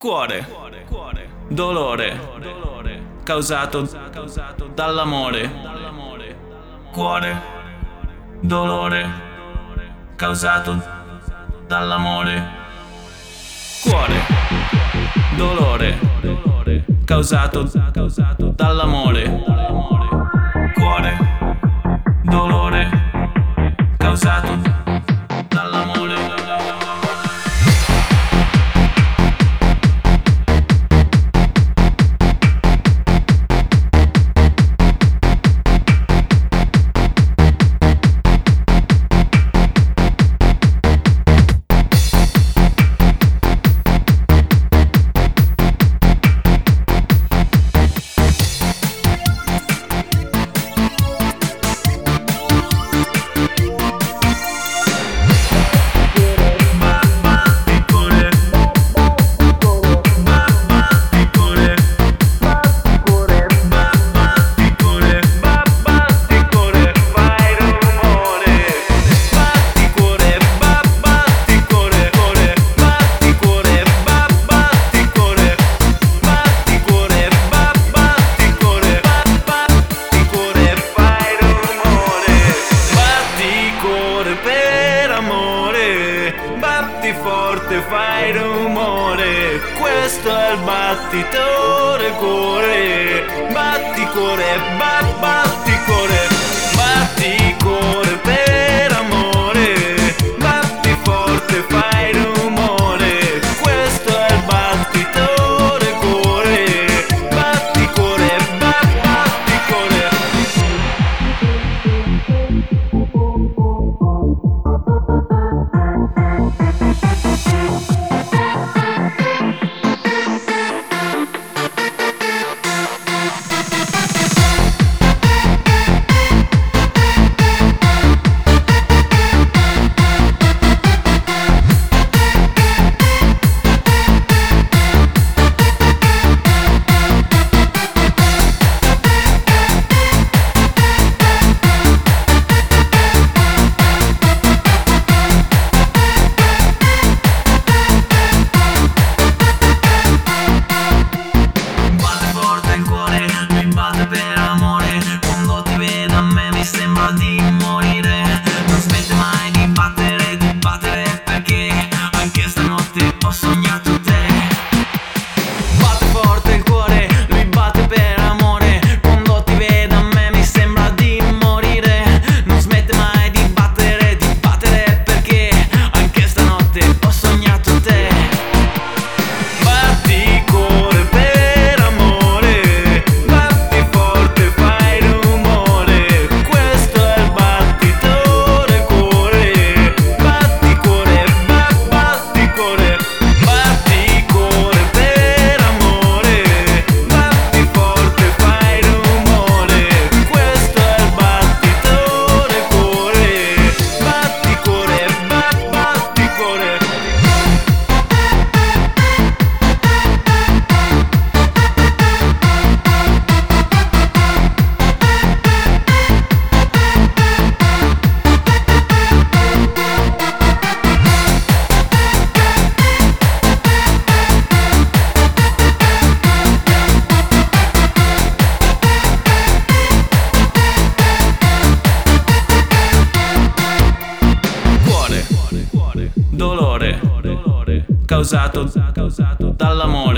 Cuore, dolore, causato dall'amore. Cuore, dolore, causato dall'amore. Cuore, dolore, causato dall'amore. Cuore, dolore, causato dall'amore. Batti forte, fai rumore, questo è il battito del cuore. Batti cuore, batti cuore, batti cuore per amore. Batti forte, fai rumore, questo è il battito del cuore. Batti cuore, batti cuore. Sembra di morire, non smette mai di battere perché anche stanotte ho sognato te. Batte forte il cuore, lui batte per amore, quando ti vedo a me mi sembra di morire, non smette mai di battere perché anche stanotte ho sognato te. Batti cuore per amore, batti forte, fai rumore, questo è il battito del cuore. Batti cuore, batti cuore, batti cuore per amore, batti forte, fai rumore, questo è il battito del cuore. Batti cuore, batti cuore. Cuore, dolore, causato dall'amore.